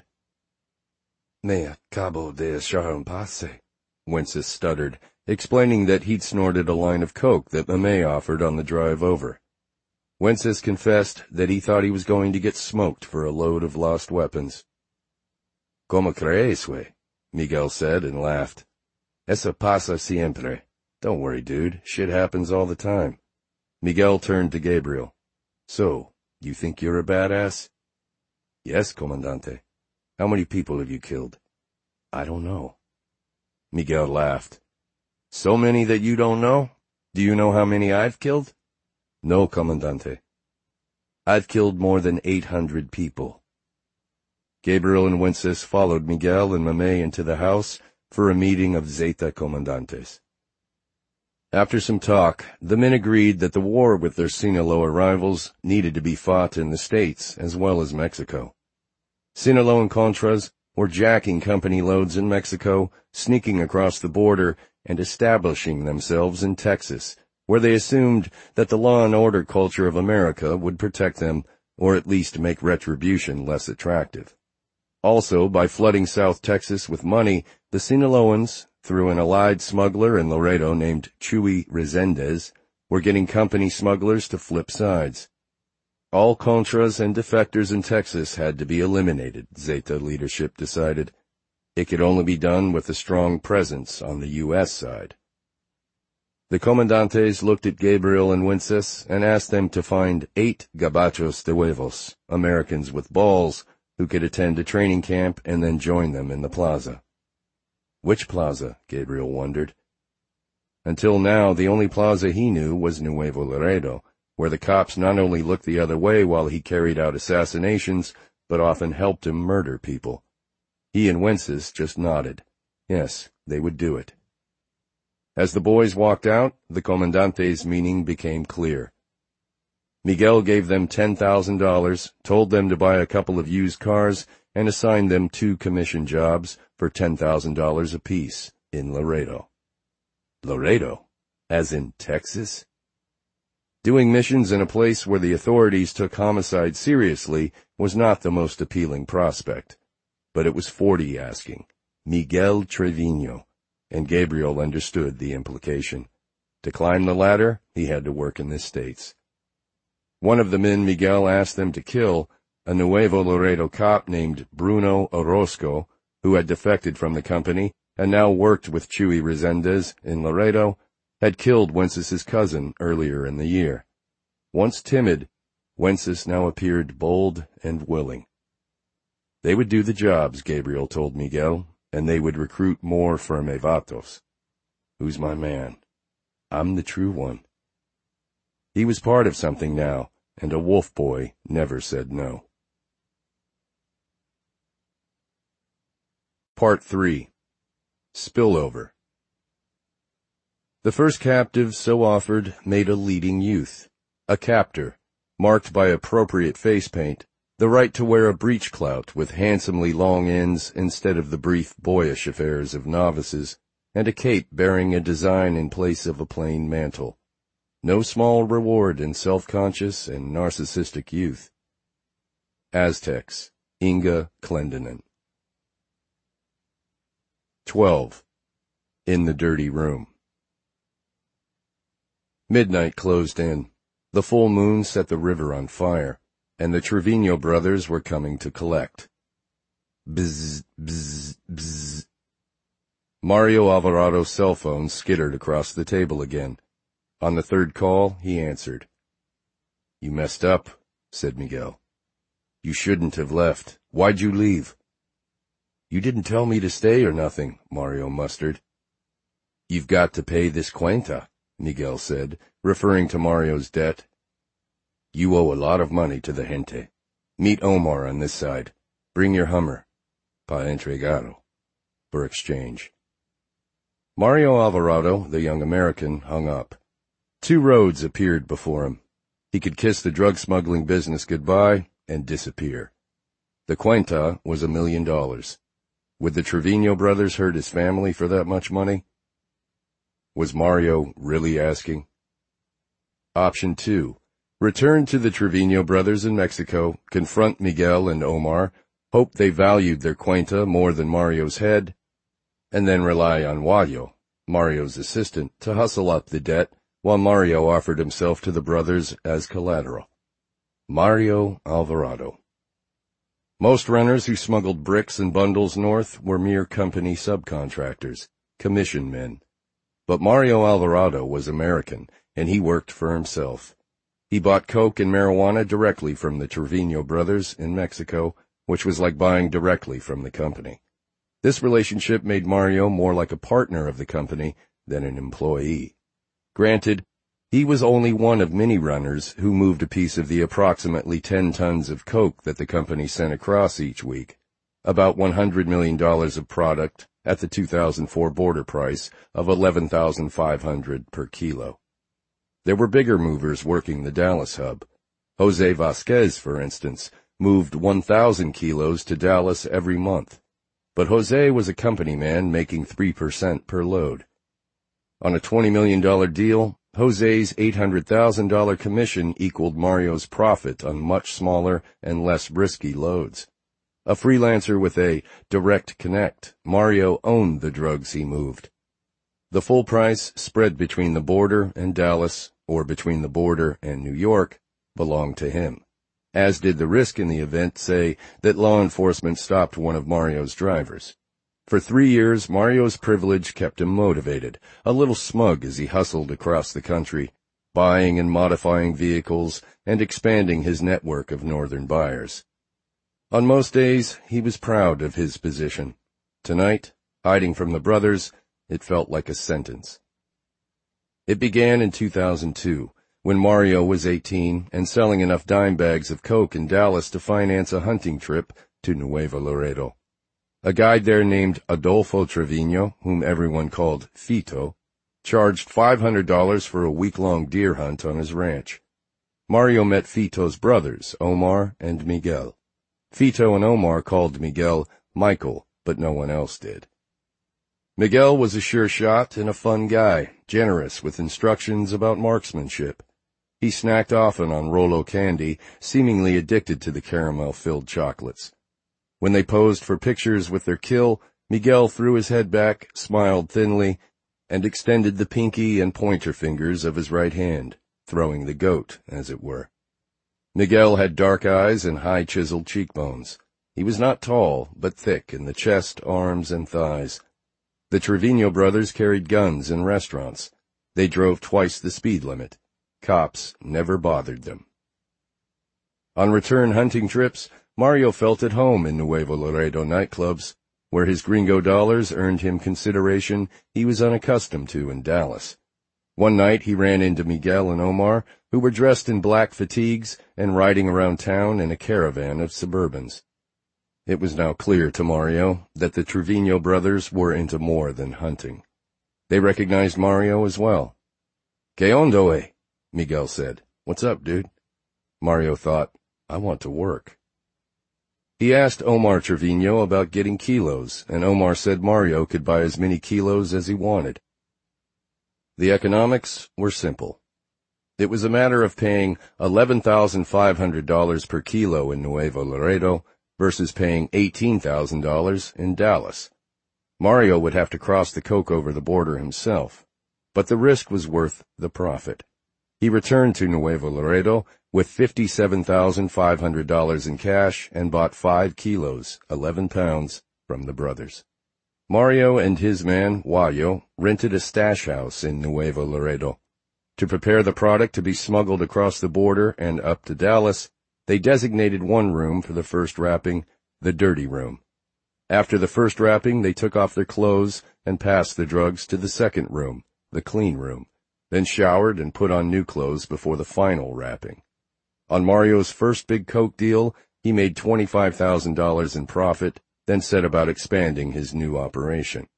"Me acabo de echar un pase," Wences stuttered, explaining that he'd snorted a line of coke that Mamey offered on the drive over. Wences confessed that he thought he was going to get smoked for a load of lost weapons. "Como crees, wey?" Miguel said and laughed. "Eso pasa siempre. Don't worry, dude. Shit happens all the time." Miguel turned to Gabriel. "So, you think you're a badass?" "Yes, Comandante. How many people have you killed?" "I don't know." Miguel laughed. "So many that you don't know? Do you know how many I've killed?" "No, Comandante. I've killed more than 800 people. Gabriel and Wences followed Miguel and Mamey into the house for a meeting of Zeta Comandantes. After some talk, the men agreed that the war with their Sinaloa rivals needed to be fought in the States as well as Mexico. Sinaloan Contras were jacking company loads in Mexico, sneaking across the border, and establishing themselves in Texas, where they assumed that the law and order culture of America would protect them, or at least make retribution less attractive. Also, by flooding South Texas with money, the Sinaloans, through an allied smuggler in Laredo named Chuy Resendez, were getting company smugglers to flip sides. All Contras and defectors in Texas had to be eliminated, Zeta leadership decided. It could only be done with a strong presence on the U.S. side. The Comandantes looked at Gabriel and Wences and asked them to find 8 gabachos de huevos, Americans with balls, who could attend a training camp and then join them in the plaza. Which plaza? Gabriel wondered. Until now, the only plaza he knew was Nuevo Laredo, where the cops not only looked the other way while he carried out assassinations, but often helped him murder people. He and Wences just nodded. Yes, they would do it. As the boys walked out, the Comandante's meaning became clear. Miguel gave them $10,000, told them to buy a couple of used cars, and assigned them 2 commission jobs for $10,000 apiece in Laredo. Laredo? As in Texas? Doing missions in a place where the authorities took homicide seriously was not the most appealing prospect. But it was 40 asking. Miguel Trevino. And Gabriel understood the implication. To climb the ladder, he had to work in the States. One of the men Miguel asked them to kill, a Nuevo Laredo cop named Bruno Orozco, who had defected from the company and now worked with Chuy Resendez in Laredo, had killed Wences's cousin earlier in the year. Once timid, Wences now appeared bold and willing. They would do the jobs, Gabriel told Miguel, and they would recruit more Firme-Vatos. Who's my man? I'm the true one. He was part of something now, and a wolf boy never said no. Part 3. Spillover. The first captive so offered made a leading youth, a captor, marked by appropriate face paint, The right to wear a breechclout with handsomely long ends instead of the brief boyish affairs of novices, and a cape bearing a design in place of a plain mantle. No small reward in self-conscious and narcissistic youth. Aztecs, Inga Clendenin. 12. In the dirty room. Midnight closed in. The full moon set the river on fire, and the Trevino brothers were coming to collect. Bzz, bzz, bzz. Mario Alvarado's cell phone skittered across the table again. On the third call, he answered. "You messed up," said Miguel. "You shouldn't have left. Why'd you leave?" "You didn't tell me to stay or nothing," Mario mustered. "You've got to pay this cuenta," Miguel said, referring to Mario's debt. "You owe a lot of money to the gente. Meet Omar on this side. Bring your Hummer. Pa entregado. For exchange." Mario Alvarado, the young American, hung up. 2 roads appeared before him. He could kiss the drug-smuggling business goodbye and disappear. The cuenta was $1 million. Would the Trevino brothers hurt his family for that much money? Was Mario really asking? Option 2. Return to the Trevino brothers in Mexico, confront Miguel and Omar, hope they valued their cuenta more than Mario's head, and then rely on Wallo, Mario's assistant, to hustle up the debt while Mario offered himself to the brothers as collateral. Mario Alvarado. Most runners who smuggled bricks and bundles north were mere company subcontractors, commission men. But Mario Alvarado was American, and he worked for himself. He bought coke and marijuana directly from the Trevino brothers in Mexico, which was like buying directly from the company. This relationship made Mario more like a partner of the company than an employee. Granted, he was only one of many runners who moved a piece of the approximately 10 tons of coke that the company sent across each week, about $100 million of product at the 2004 border price of $11,500 per kilo. There were bigger movers working the Dallas hub. Jose Vasquez, for instance, moved 1,000 kilos to Dallas every month. But Jose was a company man making 3% per load. On a $20 million deal, Jose's $800,000 commission equaled Mario's profit on much smaller and less risky loads. A freelancer with a direct connect, Mario owned the drugs he moved. The full price spread between the border and Dallas, or between the border and New York, belonged to him, as did the risk in the event, say, that law enforcement stopped one of Mario's drivers. For 3 years, Mario's privilege kept him motivated, a little smug as he hustled across the country, buying and modifying vehicles and expanding his network of northern buyers. On most days, he was proud of his position. Tonight, hiding from the brothers, it felt like a sentence. It began in 2002, when Mario was 18 and selling enough dime bags of coke in Dallas to finance a hunting trip to Nuevo Laredo. A guide there named Adolfo Trevino, whom everyone called Fito, charged $500 for a week-long deer hunt on his ranch. Mario met Fito's brothers, Omar and Miguel. Fito and Omar called Miguel Michael, but no one else did. Miguel was a sure shot and a fun guy, generous with instructions about marksmanship. He snacked often on Rolo candy, seemingly addicted to the caramel-filled chocolates. When they posed for pictures with their kill, Miguel threw his head back, smiled thinly, and extended the pinky and pointer fingers of his right hand, throwing the goat, as it were. Miguel had dark eyes and high chiseled cheekbones. He was not tall, but thick in the chest, arms, and thighs. The Trevino brothers carried guns in restaurants. They drove twice the speed limit. Cops never bothered them. On return hunting trips, Mario felt at home in Nuevo Laredo nightclubs, where his gringo dollars earned him consideration he was unaccustomed to in Dallas. One night he ran into Miguel and Omar, who were dressed in black fatigues and riding around town in a caravan of Suburbans. It was now clear to Mario that the Trevino brothers were into more than hunting. They recognized Mario as well. "¿Qué onda, eh?" Miguel said. "What's up, dude?" Mario thought, "I want to work." He asked Omar Trevino about getting kilos, and Omar said Mario could buy as many kilos as he wanted. The economics were simple. It was a matter of paying $11,500 per kilo in Nuevo Laredo versus paying $18,000 in Dallas. Mario would have to cross the coke over the border himself, but the risk was worth the profit. He returned to Nuevo Laredo with $57,500 in cash and bought 5 kilos, 11 pounds, from the brothers. Mario and his man, Wayo, rented a stash house in Nuevo Laredo. To prepare the product to be smuggled across the border and up to Dallas, they designated one room for the first wrapping, the dirty room. After the first wrapping, they took off their clothes and passed the drugs to the second room, the clean room, then showered and put on new clothes before the final wrapping. On Mario's first big coke deal, he made $25,000 in profit, then set about expanding his new operation.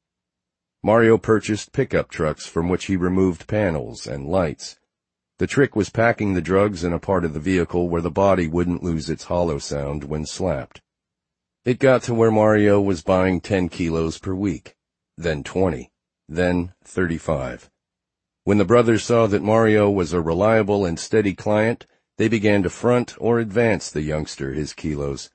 Mario purchased pickup trucks from which he removed panels and lights. The trick was packing the drugs in a part of the vehicle where the body wouldn't lose its hollow sound when slapped. It got to where Mario was buying 10 kilos per week, then 20, then 35. When the brothers saw that Mario was a reliable and steady client, they began to front or advance the youngster his kilos.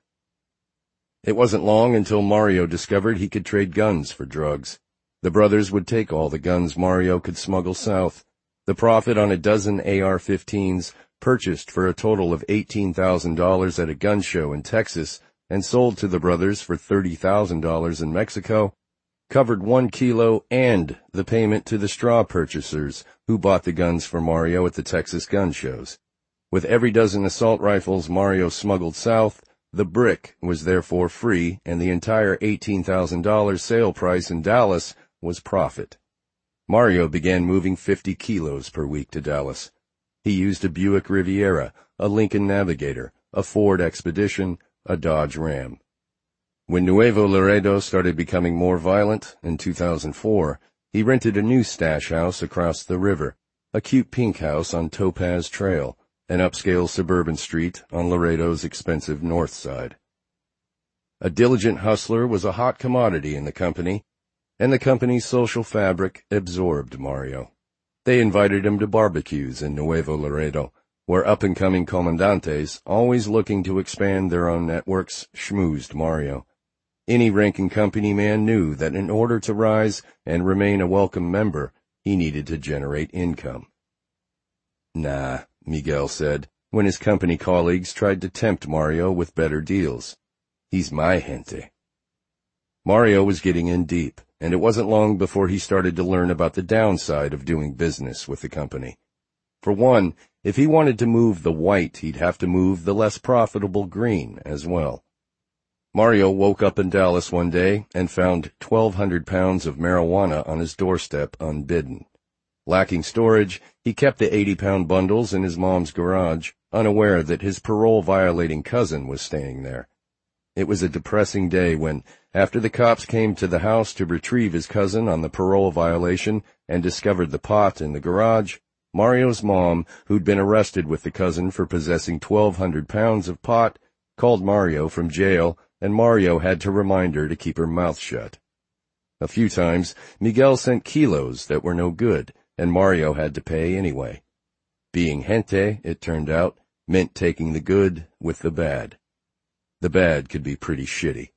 It wasn't long until Mario discovered he could trade guns for drugs. The brothers would take all the guns Mario could smuggle south. The profit on a dozen AR-15s, purchased for a total of $18,000 at a gun show in Texas and sold to the brothers for $30,000 in Mexico, covered 1 kilo and the payment to the straw purchasers who bought the guns for Mario at the Texas gun shows. With every dozen assault rifles Mario smuggled south, the brick was therefore free, and the entire $18,000 sale price in Dallas was profit. Mario began moving 50 kilos per week to Dallas. He used a Buick Riviera, a Lincoln Navigator, a Ford Expedition, a Dodge Ram. When Nuevo Laredo started becoming more violent in 2004, he rented a new stash house across the river, a cute pink house on Topaz Trail, an upscale suburban street on Laredo's expensive north side. A diligent hustler was a hot commodity in the company, and the company's social fabric absorbed Mario. They invited him to barbecues in Nuevo Laredo, where up-and-coming comandantes, always looking to expand their own networks, schmoozed Mario. Any ranking company man knew that in order to rise and remain a welcome member, he needed to generate income. Nah, Miguel said, when his company colleagues tried to tempt Mario with better deals. He's my gente. Mario was getting in deep, and it wasn't long before he started to learn about the downside of doing business with the company. For one, if he wanted to move the white, he'd have to move the less profitable green as well. Mario woke up in Dallas one day and found 1,200 pounds of marijuana on his doorstep unbidden. Lacking storage, he kept the 80-pound bundles in his mom's garage, unaware that his parole-violating cousin was staying there. It was a depressing day when, after the cops came to the house to retrieve his cousin on the parole violation and discovered the pot in the garage, Mario's mom, who'd been arrested with the cousin for possessing 1,200 pounds of pot, called Mario from jail, and Mario had to remind her to keep her mouth shut. A few times, Miguel sent kilos that were no good, and Mario had to pay anyway. Being gente, it turned out, meant taking the good with the bad. The bad could be pretty shitty.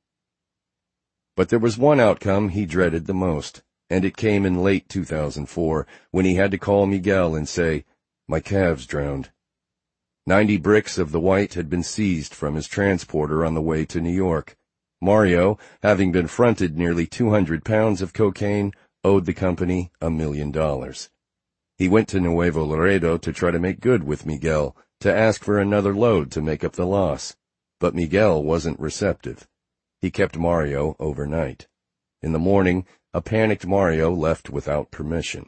But there was one outcome he dreaded the most, and it came in late 2004 when he had to call Miguel and say, "My calves drowned." 90 bricks of the white had been seized from his transporter on the way to New York. Mario, having been fronted nearly 200 pounds of cocaine, owed the company $1 million. He went to Nuevo Laredo to try to make good with Miguel, to ask for another load to make up the loss. But Miguel wasn't receptive. He kept Mario overnight. In the morning, a panicked Mario left without permission.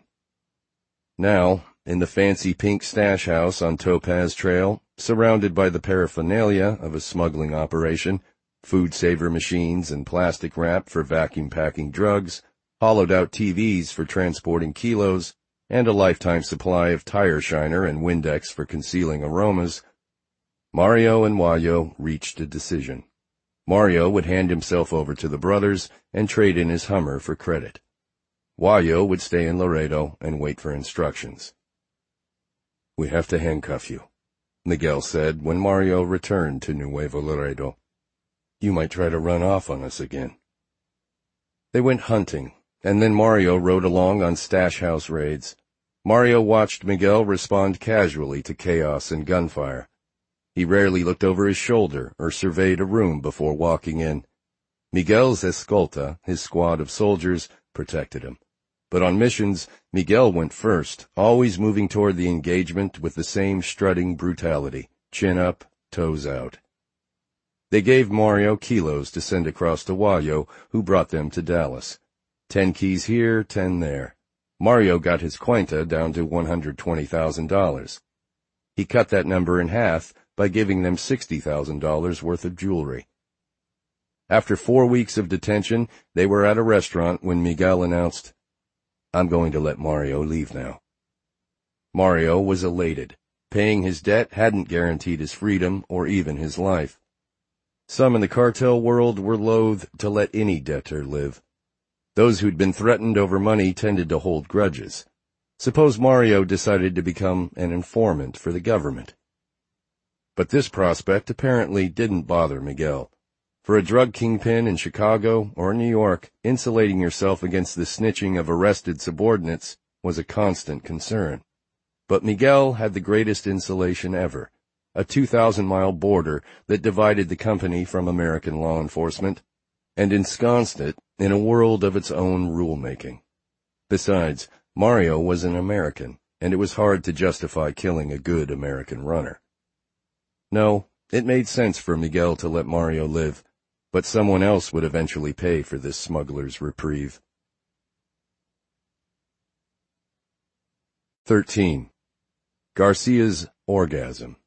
Now, in the fancy pink stash house on Topaz Trail, surrounded by the paraphernalia of a smuggling operation, food saver machines and plastic wrap for vacuum packing drugs, hollowed-out TVs for transporting kilos, and a lifetime supply of tire shiner and Windex for concealing aromas, Mario and Wayo reached a decision. Mario would hand himself over to the brothers and trade in his Hummer for credit. Wayo would stay in Laredo and wait for instructions. "We have to handcuff you," Miguel said when Mario returned to Nuevo Laredo. "You might try to run off on us again." They went hunting, and then Mario rode along on stash house raids. Mario watched Miguel respond casually to chaos and gunfire. He rarely looked over his shoulder or surveyed a room before walking in. Miguel's escolta, his squad of soldiers, protected him. But on missions, Miguel went first, always moving toward the engagement with the same strutting brutality, chin up, toes out. They gave Mario kilos to send across to Wayo, who brought them to Dallas. 10 keys here, 10 there. Mario got his cuenta down to $120,000. He cut that number in half by giving them $60,000 worth of jewelry. After 4 weeks of detention, they were at a restaurant when Miguel announced, "I'm going to let Mario leave now." Mario was elated. Paying his debt hadn't guaranteed his freedom or even his life. Some in the cartel world were loath to let any debtor live. Those who'd been threatened over money tended to hold grudges. Suppose Mario decided to become an informant for the government. But this prospect apparently didn't bother Miguel. For a drug kingpin in Chicago or New York, insulating yourself against the snitching of arrested subordinates was a constant concern. But Miguel had the greatest insulation ever, a 2,000-mile border that divided the company from American law enforcement and ensconced it in a world of its own rulemaking. Besides, Mario was an American, and it was hard to justify killing a good American runner. No, it made sense for Miguel to let Mario live, but someone else would eventually pay for this smuggler's reprieve. 13. Garcia's orgasm.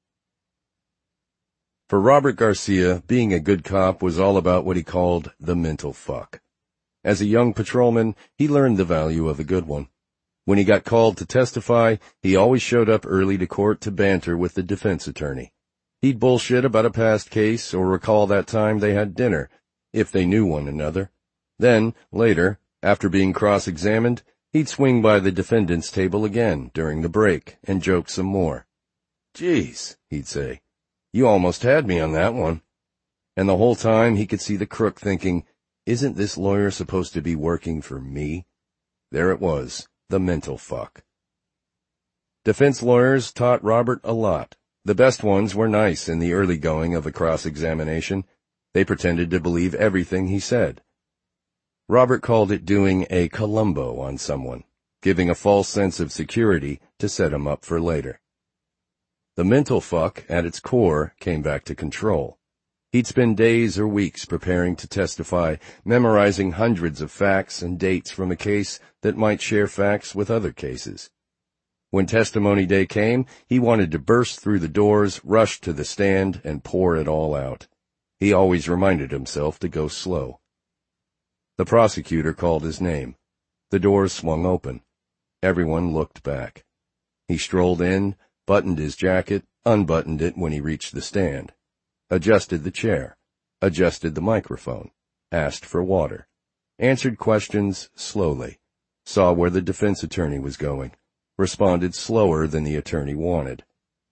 For Robert Garcia, being a good cop was all about what he called the mental fuck. As a young patrolman, he learned the value of a good one. When he got called to testify, he always showed up early to court to banter with the defense attorney. He'd bullshit about a past case or recall that time they had dinner, if they knew one another. Then, later, after being cross-examined, he'd swing by the defendant's table again during the break and joke some more. "Geez," he'd say, "you almost had me on that one." And the whole time he could see the crook thinking, "Isn't this lawyer supposed to be working for me?" There it was, the mental fuck. Defense lawyers taught Robert a lot. The best ones were nice in the early going of a cross-examination. They pretended to believe everything he said. Robert called it doing a Columbo on someone, giving a false sense of security to set him up for later. The mental fuck, at its core, came back to control. He'd spend days or weeks preparing to testify, memorizing hundreds of facts and dates from a case that might share facts with other cases. When testimony day came, he wanted to burst through the doors, rush to the stand, and pour it all out. He always reminded himself to go slow. The prosecutor called his name. The doors swung open. Everyone looked back. He strolled in, buttoned his jacket, unbuttoned it when he reached the stand, adjusted the chair, adjusted the microphone, asked for water, answered questions slowly, saw where the defense attorney was going, responded slower than the attorney wanted.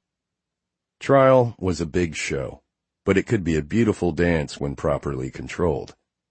Trial was a big show, but it could be a beautiful dance when properly controlled.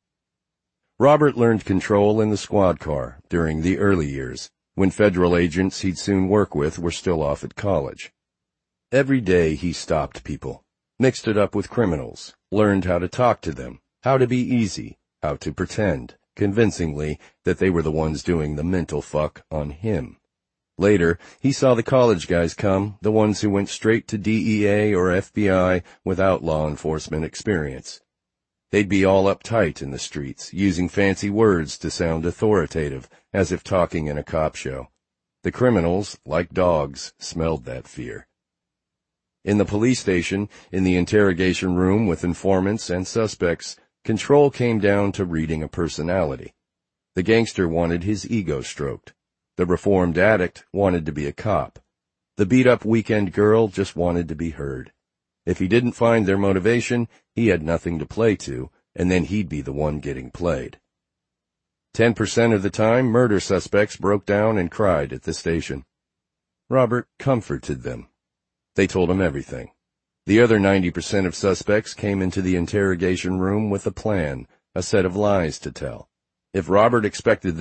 Robert learned control in the squad car during the early years, when federal agents he'd soon work with were still off at college. Every day he stopped people, mixed it up with criminals, learned how to talk to them, how to be easy, how to pretend, convincingly, that they were the ones doing the mental fuck on him. Later, he saw the college guys come, the ones who went straight to DEA or FBI without law enforcement experience. They'd be all uptight in the streets, using fancy words to sound authoritative, as if talking in a cop show. The criminals, like dogs, smelled that fear. In the police station, in the interrogation room with informants and suspects, control came down to reading a personality. The gangster wanted his ego stroked. The reformed addict wanted to be a cop. The beat-up weekend girl just wanted to be heard. If he didn't find their motivation, he had nothing to play to, and then he'd be the one getting played. 10% of the time, murder suspects broke down and cried at the station. Robert comforted them. They told him everything. The other 90% of suspects came into the interrogation room with a plan, a set of lies to tell. If Robert expected